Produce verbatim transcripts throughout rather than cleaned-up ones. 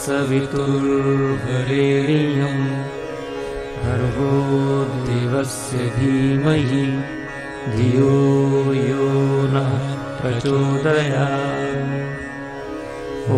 सवितुर्वरेण्यं भर्गो देवस्य धीमहि धियो यो नः प्रचोदयात्। ॐ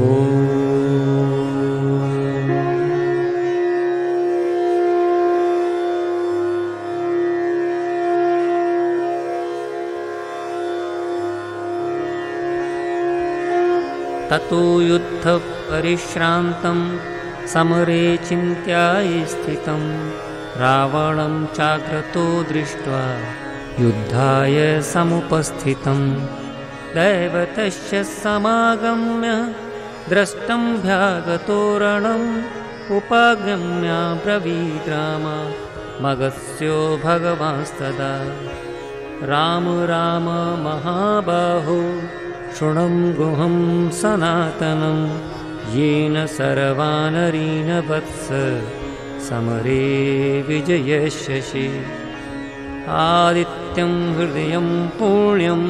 ततो युद्धपरिश्रान्तं समरे चिन्त्याय स्थितं रावणं चाग्रतो दृष्ट्वा युद्धाय समुपस्थितं दैवतस्य समागम्य द्रष्टुं भ्यागतो रणम् उपागम्याब्रवीद् राम मगस्यो भगवांस्तदा राम राम महाबाहो शृणुं गुहं सनातनं येन सर्वानरीन् वत्स समरे विजयिष्यसि। आदित्यं हृदयं पुण्यं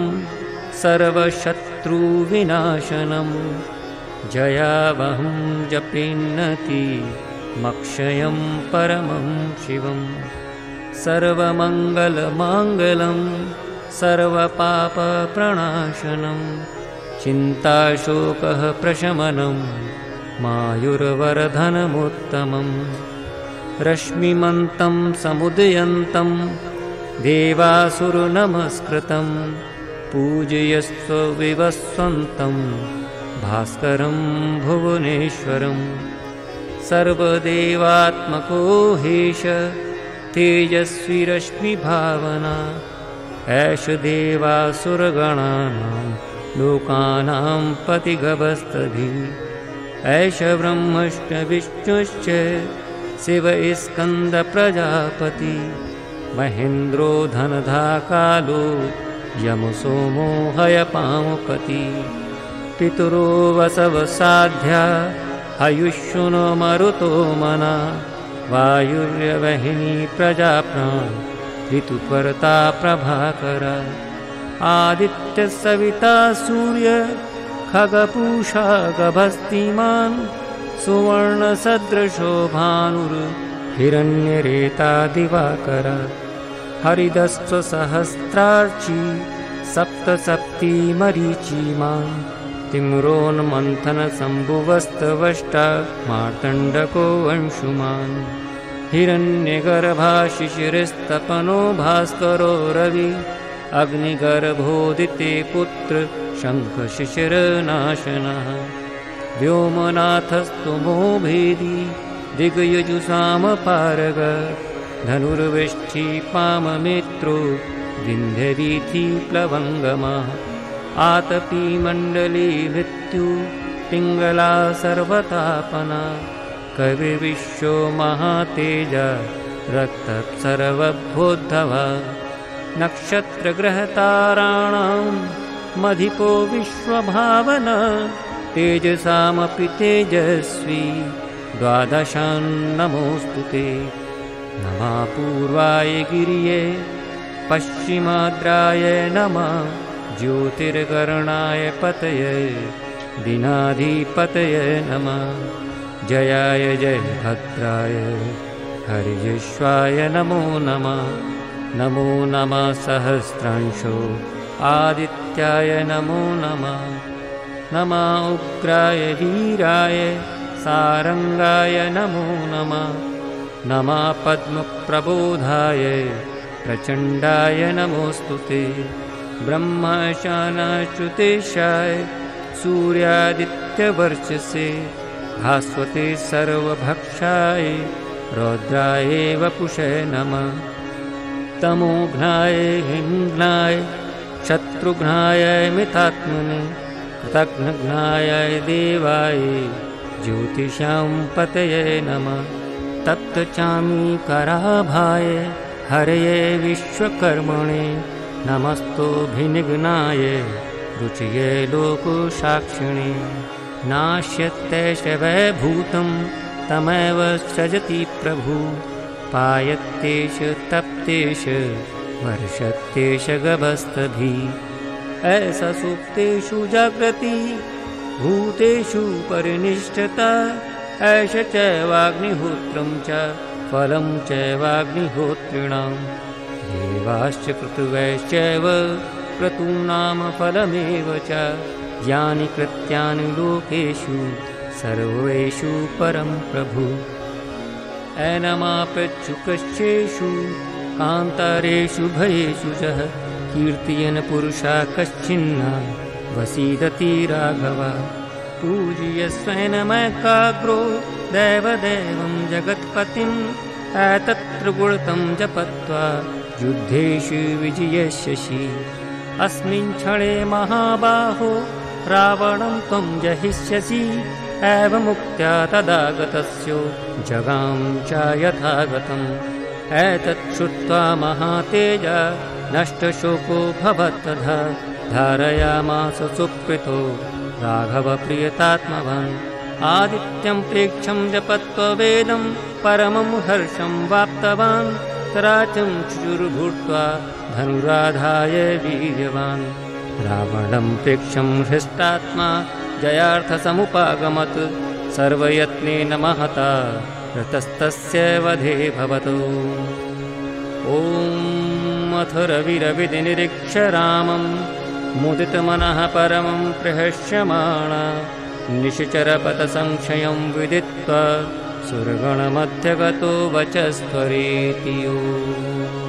सर्वशत्रुविनाशनं जयावहं जपेन्नति मक्षयं परमं शिवं। सर्वमङ्गलमाङ्गलं सर्वपापप्रणाशनं चिन्ताशोकः प्रशमनं मायुर्वरधनमुत्तमं। रश्मिमन्तं समुदयन्तं देवासुरनमस्कृतं पूजयस्व विवस्वन्तं भास्करं भुवनेश्वरं। सर्वदेवात्मको हेश तेजस्वी रश्मिभावना एष देवासुरगणानां लोकानां पतिगवस्तभिः। एष ब्रह्मश्च विष्णुश्च शिव स्कन्दप्रजापति महेन्द्रो धनधाकालो यमसोमो हयपामुपति। पितरो वसवसाध्या हयुष्युनो मरुतो मना वायुर्यवहिनी प्रजाप्राण ऋतुपर्ता प्रभाकरा। आदित्य सविता सूर्य खगपूषा गभस्तिमान् सुवर्णसदृशो भानुर्हिरण्यरेता दिवाकरा। हरिदस्वसहस्रार्ची सप्तसप्ती मरीचिमान् तिम्रोन्मन्थनशम्भुवस्तवष्टा मार्तण्डको अंशुमान्। हिरण्यगर्भाशिशिरस्तपनो भास्करो रवि अग्निगर्भोदिते पुत्र शङ्खशिशिरनाशनः। व्योमनाथस्तुमो भेदी दिग्यजुषामपारग धनुर्वेष्ठी पाममित्रो विन्ध्यवीथि प्लवङ्गमः। आतपी मण्डली मृत्यु पिङ्गला सर्वतापना कविर्विश्वो महातेजा रक्तसर्वभूद्धवा। नक्षत्रग्रहताराणां मधिपो विश्वभावना तेजसामपि तेजस्वी द्वादशान्नमोऽस्तु ते। नमः पूर्वाय गिरिये पश्चिमाद्राय नमः ज्योतिर्गरणाय पतये दीनाधिपतये नमः। जयाय जयभद्राय हरियश्वाय नमो नमः। नमो नमः सहस्रांशो आदित्याय नमो नमः। नमः उग्राय वीराय सारंगाय नमो नमः। नमः पद्मप्रबोधाय प्रचण्डाय नमोऽस्तु ते। ब्रह्मशानाच्युतेशाय सूर्यादित्यवर्चसे भास्वते सर्वभक्षाय रौद्राय वपुषे नमः। तमोघ्नाय हिंघ्नाय शत्रुघ्नाय मितात्मने कृतघ्नाय देवाय ज्योतिषां पतये नमः। तप्तचामीकराभाय हरये विश्वकर्मणे नमस्तोऽभिनिघ्नाय रुचये लोकसाक्षिणे। नाश्यत्येष वैभूतं तमेव सृजति प्रभु पायत्येष तप्तेष वर्षत्येष गभस्तभिः। ऐसा सुप्तेषु जाग्रति भूतेषु परिनिष्ठता एष चैवाग्निहोत्रं च फलं चैवाग्निहोत्रिणां देवाश्च क्रतुवैश्चैव क्रतूनां फलमेव च यानि कृत्यानि लोकेषु सर्वेषु परं प्रभु एनमापृच्छुकश्चेषु कान्तारेषु भयेषु च कीर्तयन् पुरुषा कश्चिन्न वसीदति राघव पूजयस्वेनमैकाग्रो देवदेवं जगत्पतिम् एतत्र गुणतं जपत्वा युद्धेषु विजयस्यसि अस्मिन् क्षणे महाबाहो रावणं त्वं जहिष्यसि एवमुक्त्या तदागतस्य जगां च यथागतम् एतत् श्रुत्वा महातेजा नष्टशोको भवत्तथा धारयामास सुकृतो राघवप्रियतात्मवान् आदित्यं प्रेक्षं जपत्वा वेदं परमं हर्षं वाप्तवान् तराचं चुरुर्भूत्वा धनुराधाय वीर्यवान् रावणं प्रेक्षं हृष्टात्मा जयार्थसमुपागमत् सर्वयत्नेन महता रतस्तस्य वधे भवतु ॐ अथ रविरविनिरीक्ष्य रामं मुदितमनः परमं प्रहस्यमाणा निश्चरपथसंशयं विदित्वा सुरगणमध्यगतो वचस्त्वरेति।